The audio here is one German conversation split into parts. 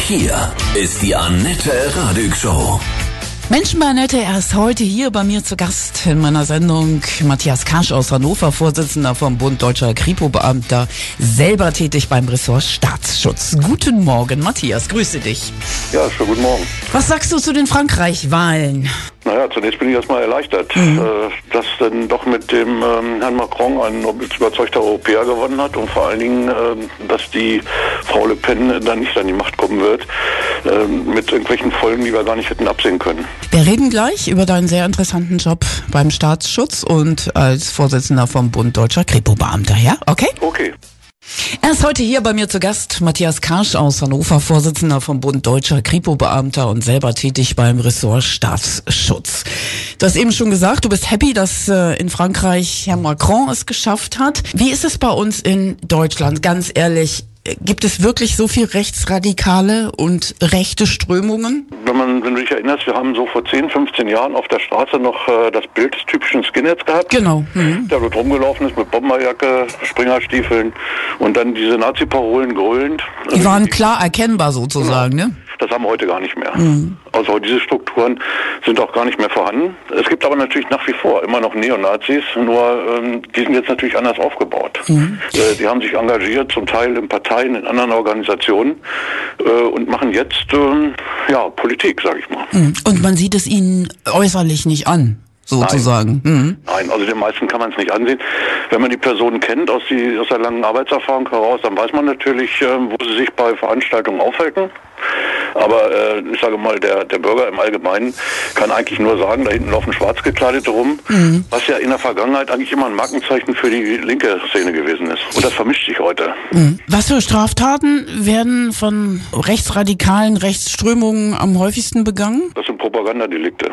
hier ist die Annette Radig Show. Mensch, Annette, er ist heute hier bei mir zu Gast in meiner Sendung. Matthias Karsch aus Hannover, Vorsitzender vom Bund Deutscher Kripo-Beamter, selber tätig beim Ressort Staatsschutz. Guten Morgen, Matthias, grüße dich. Ja, schönen guten Morgen. Was sagst du zu den Frankreich-Wahlen? Naja, zunächst bin ich erstmal erleichtert, dass dann doch mit dem Herrn Macron ein überzeugter Europäer gewonnen hat und vor allen Dingen, dass die Frau Le Pen dann nicht an die Macht kommen wird, mit irgendwelchen Folgen, die wir gar nicht hätten absehen können. Wir reden gleich über deinen sehr interessanten Job beim Staatsschutz und als Vorsitzender vom Bund Deutscher Kripo-Beamter, ja? Okay? Okay. Er ist heute hier bei mir zu Gast, Matthias Karsch aus Hannover, Vorsitzender vom Bund Deutscher Kripo-Beamter und selber tätig beim Ressort Staatsschutz. Du hast eben schon gesagt, du bist happy, dass in Frankreich Herr Macron es geschafft hat. Wie ist es bei uns in Deutschland? Ganz ehrlich, gibt es wirklich so viel rechtsradikale und rechte Strömungen? Wenn du dich erinnerst, wir haben so vor 10, 15 Jahren auf der Straße noch das Bild des typischen Skinheads gehabt. Genau. Der dort rumgelaufen ist mit Bomberjacke, Springerstiefeln und dann diese Nazi-Parolen grölend. Die waren klar erkennbar sozusagen, genau. Ne? Das haben wir heute gar nicht mehr. Also diese Strukturen sind auch gar nicht mehr vorhanden. Es gibt aber natürlich nach wie vor immer noch Neonazis, nur die sind jetzt natürlich anders aufgebaut. Die haben sich engagiert, zum Teil in Parteien, in anderen Organisationen und machen jetzt Politik, sage ich mal. Und man sieht es ihnen äußerlich nicht an, sozusagen. Nein, also den meisten kann man es nicht ansehen. Wenn man die Personen kennt aus der langen Arbeitserfahrung heraus, dann weiß man natürlich, wo sie sich bei Veranstaltungen aufhalten. Aber ich sage mal, der Bürger im Allgemeinen kann eigentlich nur sagen, da hinten laufen Schwarzgekleidete rum, was ja in der Vergangenheit eigentlich immer ein Markenzeichen für die linke Szene gewesen ist. Und das vermischt sich heute. Was für Straftaten werden von rechtsradikalen Rechtsströmungen am häufigsten begangen? Das sind Propagandadelikte,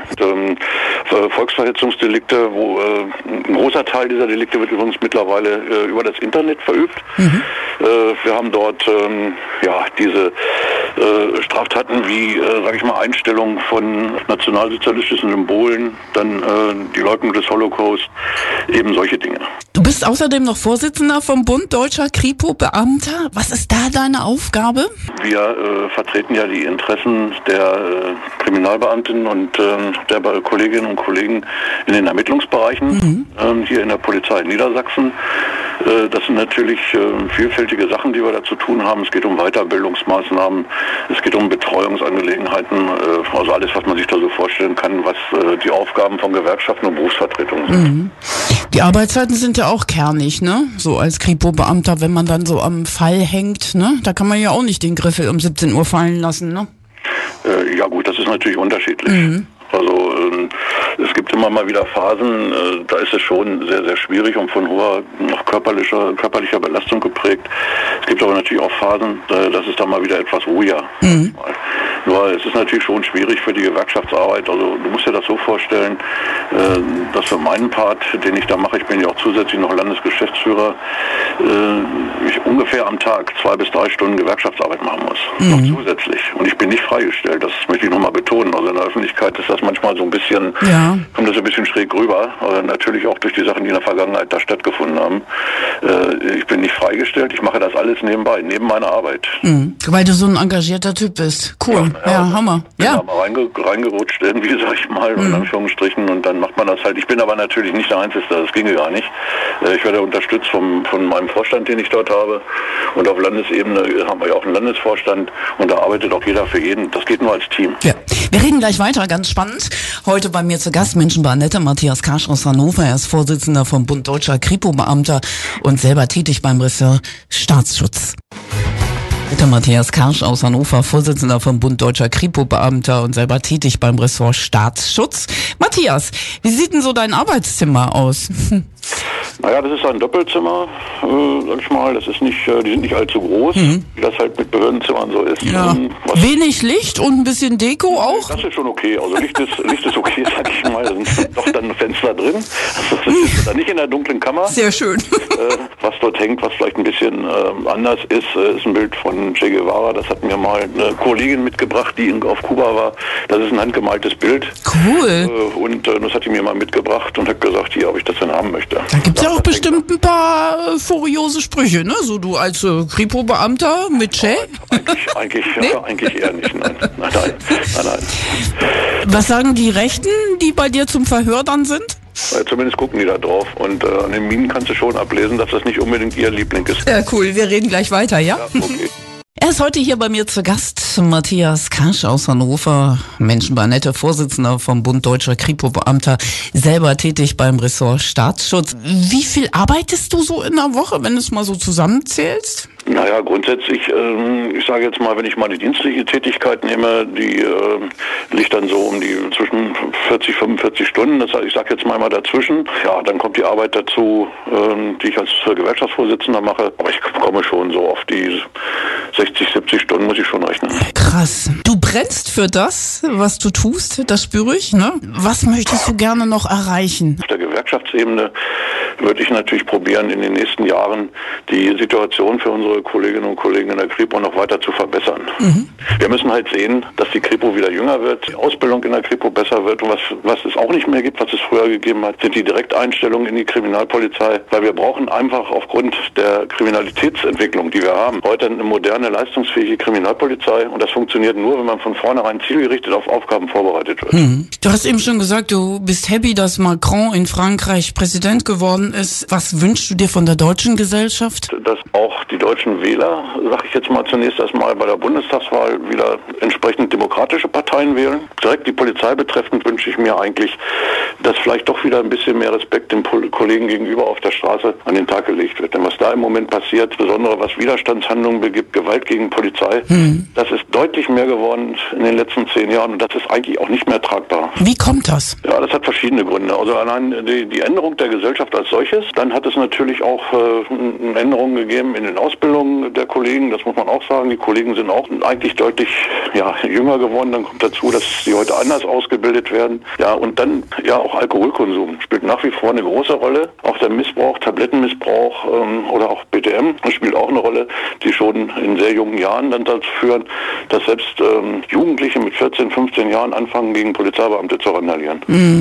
Volksverhetzungsdelikte, wo ein großer Teil dieser Delikte wird übrigens mittlerweile über das Internet verübt. Wir haben dort diese Straftaten wie, Einstellung von nationalsozialistischen Symbolen, dann die Leugnung des Holocaust, eben solche Dinge. Du bist außerdem noch Vorsitzender vom Bund Deutscher Kripo-Beamter. Was ist da deine Aufgabe? Wir vertreten ja die Interessen der Kriminalbeamtinnen und der Kolleginnen und Kollegen in den Ermittlungsbereichen hier in der Polizei in Niedersachsen. Das sind natürlich vielfältige Sachen, die wir da zu tun haben. Es geht um Weiterbildungsmaßnahmen, es geht um Betreuungsangelegenheiten, also alles, was man sich da so vorstellen kann, was die Aufgaben von Gewerkschaften und Berufsvertretungen sind. Die Arbeitszeiten sind ja auch kernig, ne? So als Kripo-Beamter, wenn man dann so am Fall hängt, ne? Da kann man ja auch nicht den Griffel um 17 Uhr fallen lassen, ne? Ja gut, das ist natürlich unterschiedlich. Also es gibt immer mal wieder Phasen, da ist es schon sehr, sehr schwierig und von hoher noch körperlicher Belastung geprägt. Es gibt aber natürlich auch Phasen, das ist dann mal wieder etwas ruhiger. Nur es ist natürlich schon schwierig für die Gewerkschaftsarbeit. Also du musst dir das so vorstellen, dass für meinen Part, den ich da mache, ich bin ja auch zusätzlich noch Landesgeschäftsführer, ich ungefähr am Tag 2 bis 3 Stunden Gewerkschaftsarbeit machen muss. Noch zusätzlich. Und ich bin nicht freigestellt, das möchte ich nochmal betonen. Also in der Öffentlichkeit ist das manchmal so ein bisschen, kommt das ein bisschen schräg rüber. Aber natürlich auch durch die Sachen, die in der Vergangenheit da stattgefunden haben. Ich bin nicht freigestellt, ich mache das alles nebenbei, neben meiner Arbeit. Weil du so ein engagierter Typ bist. Cool. Ja, Hammer. Ich bin da mal reingerutscht irgendwie, sag ich mal, in Anführungsstrichen, und dann macht man das halt. Ich bin aber natürlich nicht der Einzige, das ginge gar nicht. Ich werde unterstützt von meinem Vorstand, den ich dort habe. Und auf Landesebene haben wir ja auch einen Landesvorstand und da arbeitet auch jeder für jeden. Das geht nur als Team. Ja. Wir reden gleich weiter, ganz spannend. Heute bei mir zu Gast Menschenbahnnette Matthias Karsch aus Hannover. Er ist Vorsitzender vom Bund Deutscher Kripo-Beamter und selber tätig beim Ressort Staatsschutz. Matthias Karsch aus Hannover, Vorsitzender vom Bund Deutscher Kripo-Beamter und selber tätig beim Ressort Staatsschutz. Matthias, wie sieht denn so dein Arbeitszimmer aus? Naja, das ist ein Doppelzimmer, sag ich mal. Das ist nicht, die sind nicht allzu groß, wie das halt mit Behördenzimmern so ist. Ja. Wenig Licht und ein bisschen Deko auch? Das ist schon okay. Also Licht ist okay, sag ich mal. Da sind doch dann Fenster drin. Das ist dann nicht in der dunklen Kammer. Sehr schön. Was dort hängt, was vielleicht ein bisschen anders ist, ist ein Bild von Che Guevara. Das hat mir mal eine Kollegin mitgebracht, die auf Kuba war. Das ist ein handgemaltes Bild. Cool. Und das hat die mir mal mitgebracht und hat gesagt, hier, ob ich das denn haben möchte. Geschichte. Da gibt's ja auch bestimmt ein paar furiose Sprüche, ne? So du als Kripo-Beamter mit Che? Eigentlich eher nicht, nein. Nein. Was sagen die Rechten, die bei dir zum Verhör dann sind? Zumindest gucken die da drauf und an den Minen kannst du schon ablesen, dass das nicht unbedingt ihr Liebling ist. Ja, cool. Wir reden gleich weiter, ja? Ja, okay. Er ist heute hier bei mir zu Gast, Matthias Karsch aus Hannover, Menschenbar-Nette, Vorsitzender vom Bund Deutscher Kripo-Beamter, selber tätig beim Ressort Staatsschutz. Wie viel arbeitest du so in der Woche, wenn du es mal so zusammenzählst? Naja, grundsätzlich, ich sage jetzt mal, wenn ich mal die dienstliche Tätigkeit nehme, die liegt dann so um die zwischen 40, 45 Stunden. Das heißt, ich sage jetzt mal dazwischen. Ja, dann kommt die Arbeit dazu, die ich als Gewerkschaftsvorsitzender mache. Aber ich komme schon so auf die 60, 70 Stunden, muss ich schon rechnen. Krass. Du brennst für das, was du tust, das spüre ich, ne? Was möchtest du gerne noch erreichen? Auf der Gewerkschaftsebene würde ich natürlich probieren, in den nächsten Jahren die Situation für unsere Kolleginnen und Kollegen in der Kripo noch weiter zu verbessern. Wir müssen halt sehen, dass die Kripo wieder jünger wird, die Ausbildung in der Kripo besser wird. Und was es auch nicht mehr gibt, was es früher gegeben hat, sind die Direkteinstellungen in die Kriminalpolizei. Weil wir brauchen einfach aufgrund der Kriminalitätsentwicklung, die wir haben, heute eine moderne, leistungsfähige Kriminalpolizei. Und das funktioniert nur, wenn man von vornherein zielgerichtet auf Aufgaben vorbereitet wird. Du hast eben schon gesagt, du bist happy, dass Macron in Frankreich Präsident geworden ist. Was wünschst du dir von der deutschen Gesellschaft? Dass auch die deutschen Wähler, sage ich jetzt mal zunächst erstmal, bei der Bundestagswahl wieder entsprechend demokratische Parteien wählen. Direkt die Polizei betreffend wünsche ich mir eigentlich, dass vielleicht doch wieder ein bisschen mehr Respekt den Kollegen gegenüber auf der Straße an den Tag gelegt wird. Denn was da im Moment passiert, insbesondere was Widerstandshandlungen begibt, Gewalt gegen Polizei, das ist deutlich mehr geworden in den letzten 10 Jahren und das ist eigentlich auch nicht mehr tragbar. Wie kommt das? Ja, das hat verschiedene Gründe. Also allein die Änderung der Gesellschaft als solches, dann hat es natürlich auch Änderungen gegeben in den Ausbildungen der Kollegen, das muss man auch sagen. Die Kollegen sind auch eigentlich deutlich jünger geworden. Dann kommt dazu, dass sie heute anders ausgebildet werden. Ja, und dann auch Alkoholkonsum spielt nach wie vor eine große Rolle. Auch der Missbrauch, Tablettenmissbrauch oder auch BTM spielt auch eine Rolle, die schon in sehr jungen Jahren dann dazu führen, dass selbst Jugendliche mit 14, 15 Jahren anfangen, gegen Polizeibeamte zu randalieren.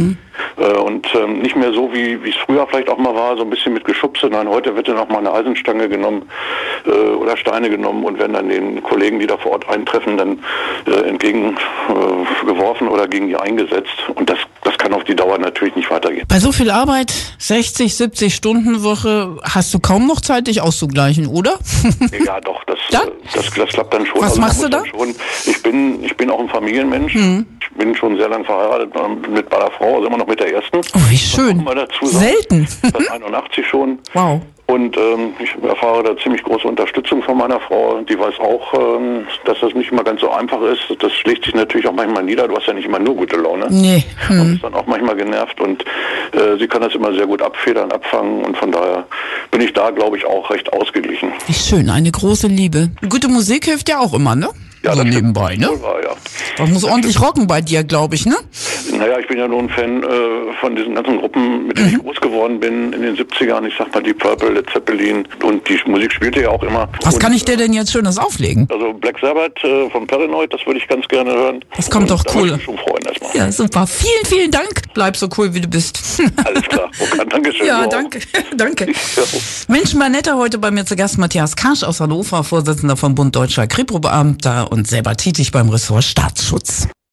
Und nicht mehr so, wie es früher vielleicht auch mal war, so ein bisschen mit Geschubse. Nein, heute wird dann auch mal eine Eisenstange genommen oder Steine genommen und werden dann den Kollegen, die da vor Ort eintreffen, dann entgegengeworfen oder gegen die eingesetzt. Und das kann auf die Dauer natürlich nicht weitergehen. Bei so viel Arbeit, 60, 70 Stunden Woche, hast du kaum noch Zeit, dich auszugleichen, oder? Ja, doch, das klappt dann schon. Was machst du da? Ich bin auch ein Familienmensch. Ich bin schon sehr lange verheiratet mit meiner Frau, also immer noch mit der ersten. Oh, wie schön. Selten. Seit 81 schon. Wow. Und ich erfahre da ziemlich große Unterstützung von meiner Frau. Die weiß auch, dass das nicht immer ganz so einfach ist. Das schlägt sich natürlich auch manchmal nieder. Du hast ja nicht immer nur gute Laune. Nee. Und ist dann auch manchmal genervt. Und sie kann das immer sehr gut abfedern, abfangen. Und von daher bin ich da, glaube ich, auch recht ausgeglichen. Wie schön, eine große Liebe. Gute Musik hilft ja auch immer, ne? Ja, so nebenbei, ne? Wahr, ja. Das muss ordentlich rocken bei dir, glaube ich, ne? Naja, ich bin ja nur ein Fan von diesen ganzen Gruppen, mit denen ich groß geworden bin in den 70ern. Ich sag mal Deep Purple, Led Zeppelin und die Musik spielte ja auch immer. Was kann ich dir denn jetzt Schönes auflegen? Also Black Sabbath von Paranoid, das würde ich ganz gerne hören. Das kommt doch cool. Da würde ich mich schon freuen erstmal. Ja, super. Vielen, vielen Dank. Bleib so cool, wie du bist. Alles klar. Okay, Dankeschön. Ja, danke. Danke. Ja. Menschenbar-Nette, heute bei mir zu Gast Matthias Karsch aus Hannover, Vorsitzender vom Bund Deutscher Kripo-Beamter und selber tätig beim Ressort Staatsschutz.